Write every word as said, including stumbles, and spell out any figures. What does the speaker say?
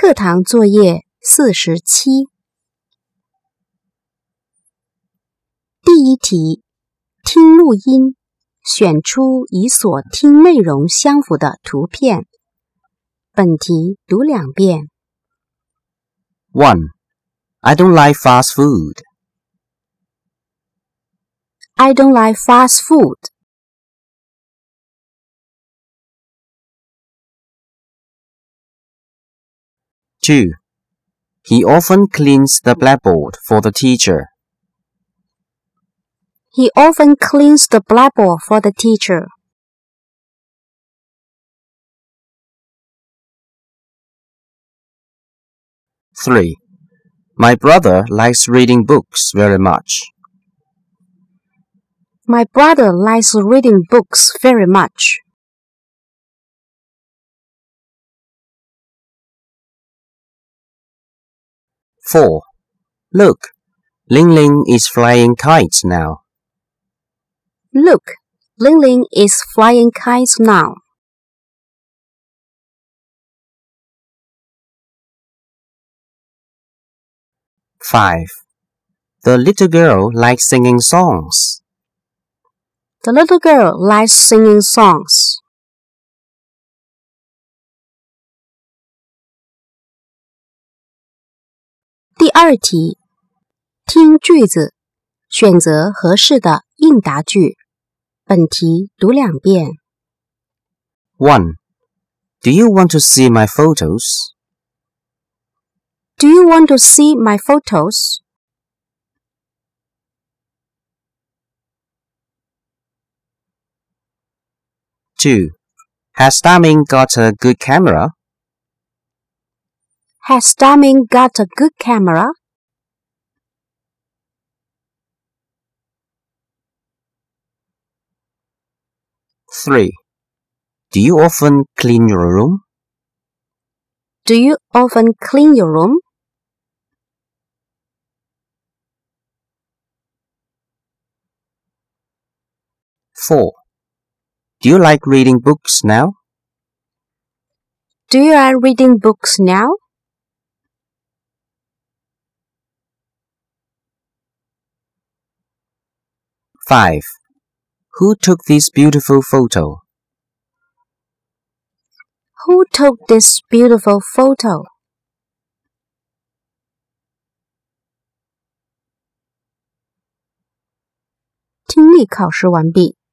课堂作业四十七。第一题，听录音，选出与所听内容相符的图片。本题读两遍。 one. I don't like fast food. I don't like fast food. two. He often cleans the blackboard for the teacher. He often cleans the blackboard for the teacher. three. My brother likes reading books very much. My brother likes reading books very much. four. Look, Ling Ling is flying kites now. Look, Ling Ling is flying kites now. five. The little girl likes singing songs. The little girl likes singing songs. 第二题，听句子，选择合适的应答句。本题读两遍。 one. Do you want to see my photos? Do you want to see my photos? two. Has Damin got a good camera? Has Damin got a good camera? three. Do you often clean your room? Do you often clean your room? four. Do you like reading books now? Do you like reading books now? five. Who took this beautiful photo? Who took this beautiful photo? 听力考试完毕。